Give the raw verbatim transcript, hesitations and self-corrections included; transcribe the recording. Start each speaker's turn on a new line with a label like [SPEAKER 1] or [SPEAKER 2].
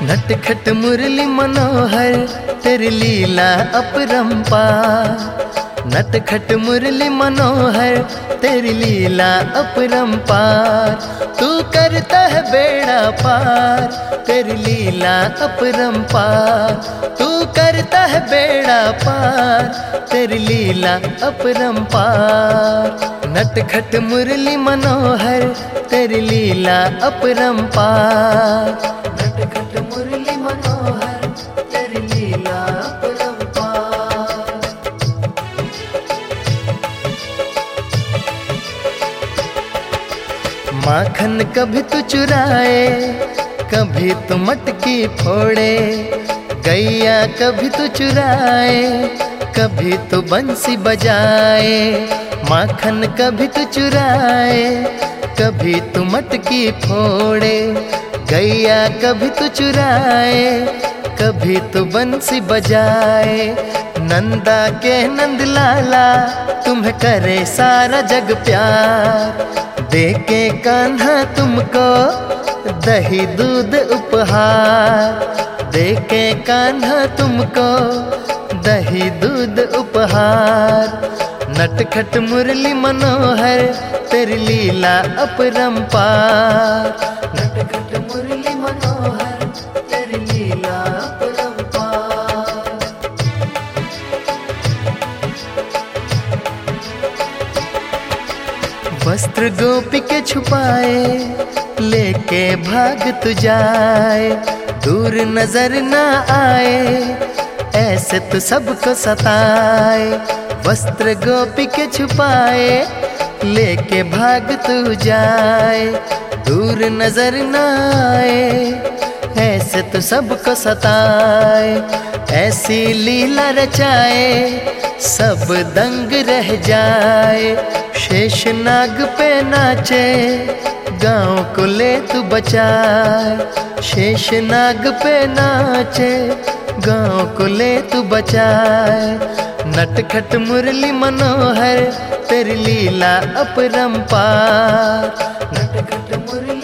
[SPEAKER 1] नटखट मुरली मनोहर तेरी लीला अपरंपार। नटखट मुरली मनोहर तेरी लीला अपरंपार। तू करता है बेड़ा पार तेरी लीला अपरंपार। तू करता है बेड़ा पार तेरी लीला अपरंपार। नटखट मुरली मनोहर तेरी लीला अपरंपार। नटखट मुरली मनोहर तेरी लीला अपरंपार। माखन कभी तू चुराए कभी तू मटकी फोड़े। गैया कभी तू चुराए कभी तू बंसी बजाए। माखन कभी तू चुराए कभी तू मटकी फोड़े। गैया कभी तू चुराए कभी तू बंसी बजाए। नंदा के नंद लाला तुम्हें करे सारा जग प्यार। देके कान्हा तुमको दही दूध उपहार। देके कान्हा तुमको दही दूध उपहार। नटखट मुरली मनोहर तेरी लीला अपरंपार। नटखट मुरली मनोहर तेरी लीला अपरंपार। वस्त्र गोपी के छुपाए लेके भाग तू जाए। दूर नजर ना आए ऐसे तो सबको सताए। वस्त्र गोपी के छुपाए लेके भाग तू जाए। दूर नजर ना आए ऐसे तो सबको सताए। ऐसी लीला रचाए सब दंग रह जाए। शेष नाग पे नाचे गाँव को ले तू बचाए। शेष नाग पे नाचे गाँव को ले तू बचाए। नटखट मुरली मनोहर तेरी लीला अपरंपार। नटखट मुरली